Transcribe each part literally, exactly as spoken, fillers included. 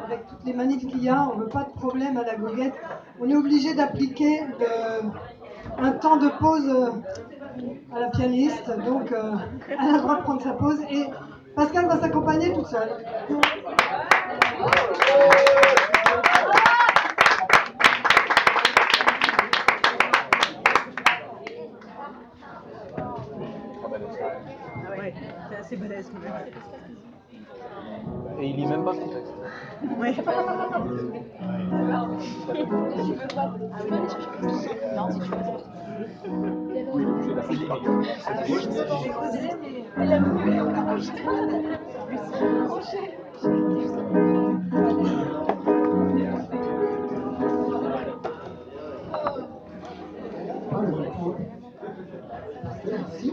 avec toutes les manifs qu'il y a, on ne veut pas de problème à la goguette. On est obligé d'appliquer le, un temps de pause à la pianiste, donc euh, elle a le droit de prendre sa pause et Pascal va s'accompagner toute seule. Ouais, c'est assez balèze. Et il lit même pas son texte. Ouais. Merci.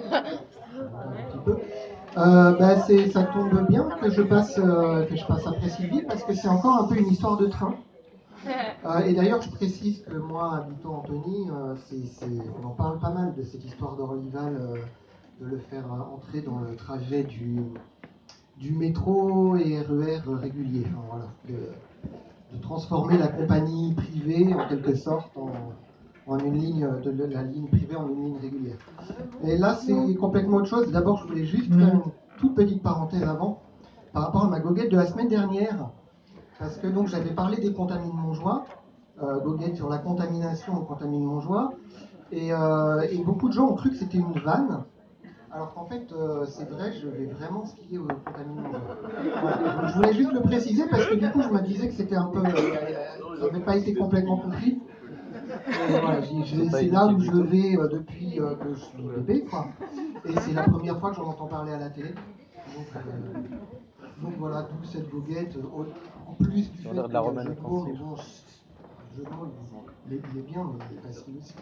Un petit peu. Euh, bah, c'est, ça tombe bien que je passe, euh, que je passe après Sylvie parce que c'est encore un peu une histoire de train. Euh, et d'ailleurs, je précise que moi, habitant Antony, euh, c'est, c'est, on en parle pas mal de cette histoire d'Orlyval, euh, de le faire euh, entrer dans le trajet du, du métro et R E R régulier. Enfin, voilà, de, de transformer la compagnie privée en quelque sorte en, en une ligne, de la ligne privée en une ligne régulière. Et là, c'est complètement autre chose. D'abord, je voulais juste faire une toute petite parenthèse avant, par rapport à ma goguette de la semaine dernière, parce que donc j'avais parlé des contamines Montjoie, euh, goguette sur la contamination aux contamines Montjoie, et, euh, et beaucoup de gens ont cru que c'était une vanne, alors qu'en fait, euh, c'est vrai, je vais vraiment skier aux contamines Montjoie. Voilà. Donc, je voulais juste le préciser, parce que du coup, je me disais que c'était un peu... Euh, ça n'avait pas été complètement compris. Et voilà, j'ai- j'ai- c'est là où je vais euh, depuis euh, que je suis bébé, quoi. Et c'est la première fois que j'en entends parler à la télé. Donc, euh, donc voilà, d'où cette goguette. Au- En plus du fait qu'il y a de la le romane jeu de mots, mais offensive. bon, le jeu de mots, il est, il est bien, mais il est facile aussi.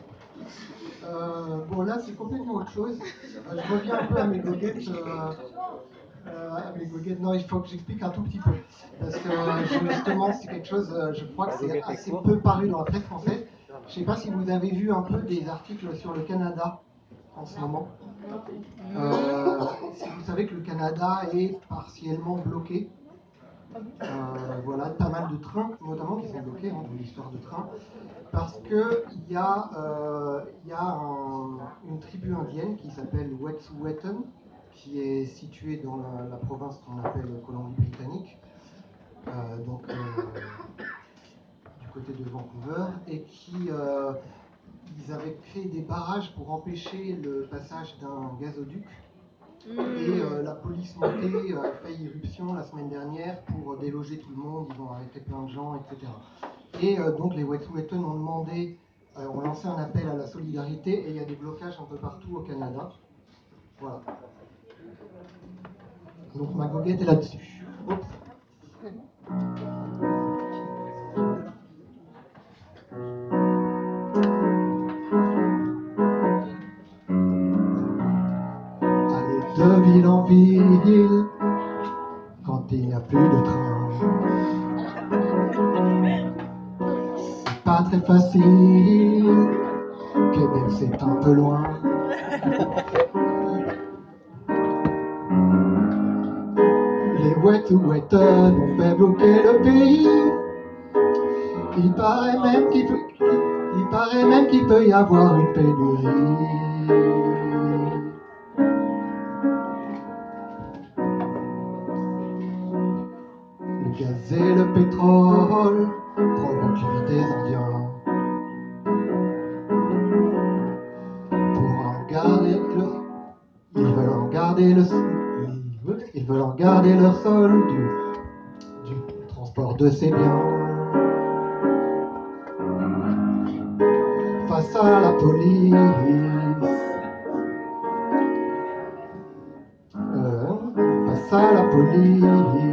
Euh, bon, là, c'est complètement autre chose. Euh, je reviens un peu à mes goguettes. euh, euh, à mes goguettes. Non, il faut que j'explique un tout petit peu. Parce que euh, justement, c'est quelque chose, euh, je crois que c'est assez peu paru dans la presse française. Je ne sais pas si vous avez vu un peu des articles sur le Canada en ce moment. Euh, si vous savez que le Canada est partiellement bloqué. Euh, voilà, pas mal de trains notamment qui sont bloqués, hein, dans l'histoire de trains, parce qu'il y a, euh, y a un, une tribu indienne qui s'appelle Wet'suwet'en, qui est située dans la, la province qu'on appelle Colombie-Britannique, euh, donc euh, du côté de Vancouver, et qui euh, ils avaient créé des barrages pour empêcher le passage d'un gazoduc. Et euh, la police montée a fait irruption la semaine dernière pour déloger tout le monde, ils ont arrêté plein de gens, et cetera. Et euh, donc les Wet'suwet'en ont demandé, euh, ont lancé un appel à la solidarité et il y a des blocages un peu partout au Canada. Voilà. Donc ma goguette est là-dessus. Oups. Aller de ville en ville quand il n'y a plus de train. C'est pas très facile, Québec c'est un peu loin. Les Wet'suwet'en ont fait bloquer le pays. Il paraît même qu'il peut, il paraît même qu'il peut y avoir une pénurie. Le gaz et le pétrole provoquent l'envie des Indiens. Pour en garder le, ils veulent en garder le, ils veulent en garder leur sol du, du transport de ces biens. Face à la police, euh, face à la police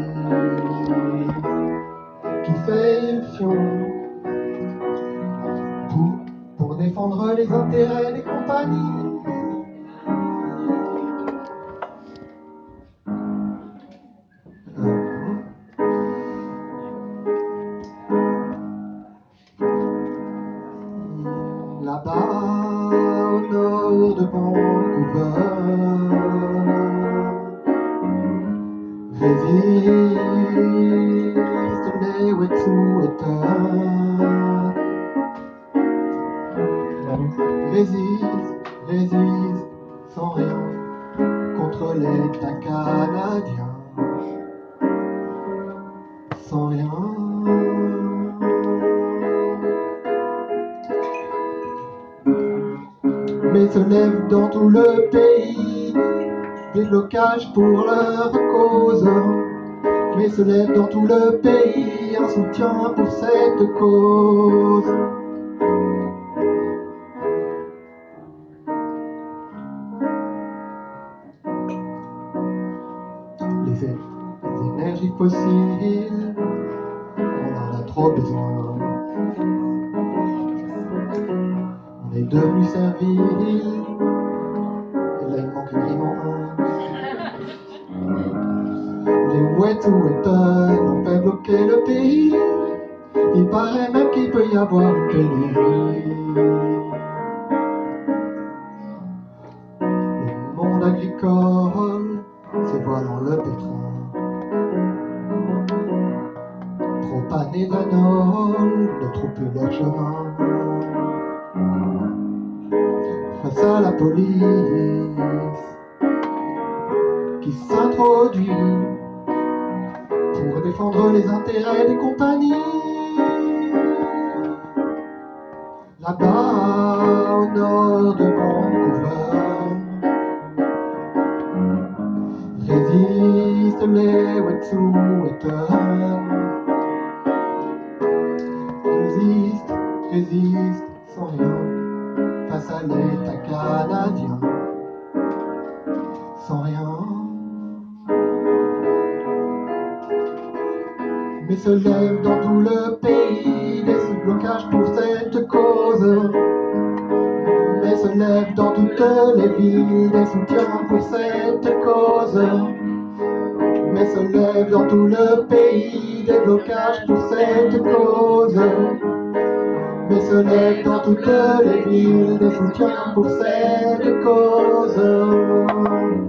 qui fait irruption pour, pour défendre les intérêts des compagnies. Là-bas, au nord de Vancouver, résiste Wet'suwet'en. Résiste, résiste, sans rien, contre l'État canadien. Sans rien. Mais se lèvent dans tout le pays des blocages pour leur cause. Mais se lève dans tout le pays un soutien pour cette cause. Les, é- les énergies fossiles, on en a trop besoin. On est devenu servile, et là il manque une rime en un. Les Wet'suwet'en ont fait bloquer le pays. Il paraît même qu'il peut y avoir une pénurie. Le monde agricole se voit dans le pétrin. Trop panés d'éthanol ne trouvent plus leur chemin. Face à la police qui s'introduit pour défendre les intérêts des compagnies. Là-bas, au nord de Vancouver, résistent les Wet'suwet'en. Résistent, résistent, sans rien, face à l'État canadien. Sans rien. Mais se lèvent dans tout le pays des sous-blocages pour cette cause. Mais se lèvent dans toutes les villes des soutiens pour cette cause. Mais se lèvent dans tout le pays des blocages pour cette cause. Mais se lèvent dans toutes les villes des soutiens pour cette cause.